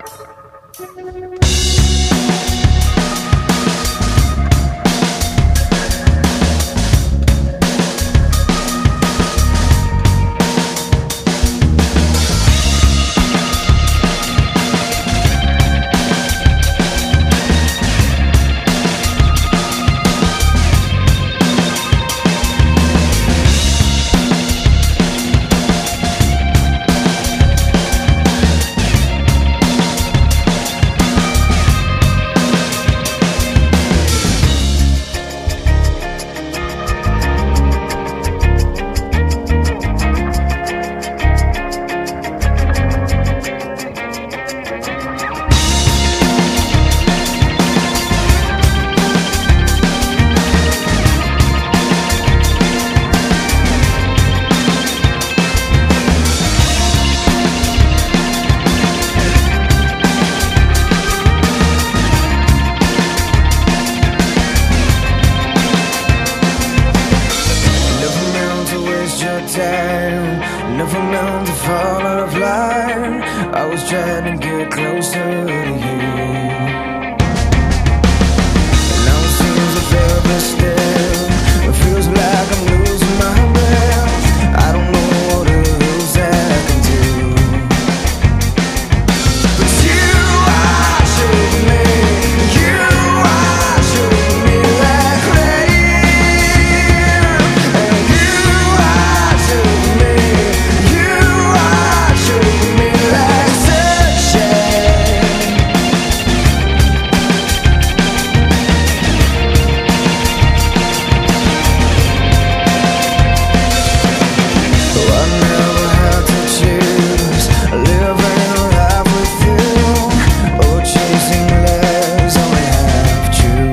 Never meant to fall out of line. I was trying to get closer to you. Now it seems I feel this still. It feels like I'm losing my breath. I don't know what else I can do. But you are showing me, you are showing me like rain. And you are showing me, you are showing me like sunshine. I never had to choose living a life with you, or chasing lies only half true.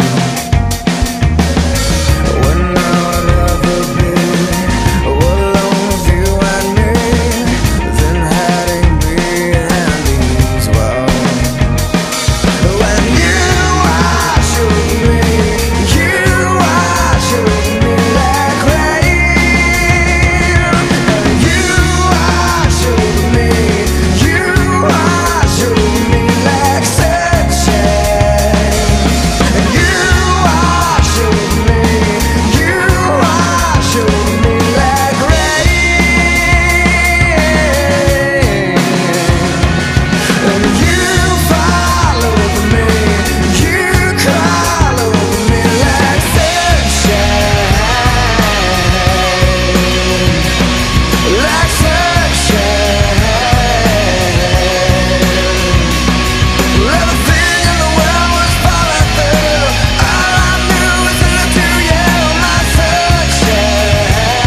When I would rather be alone with you and me than hiding behind these walls. When you are showing me, you are showing me like rain. And you are showing me, you are showing me like sunshine. And you are showing me, you are showing me like rain. And you fall over me, you crawl over me like sunshine. Like sunshine. Everything in the world was falling through. All I knew was to look to you, my sunshine.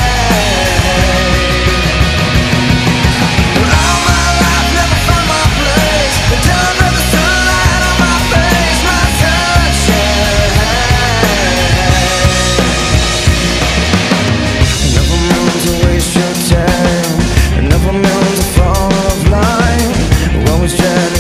All my life never found my place until I met the sunlight on my face, my sunshine. Never meant to waste your time, never meant to fall out of line. Always trying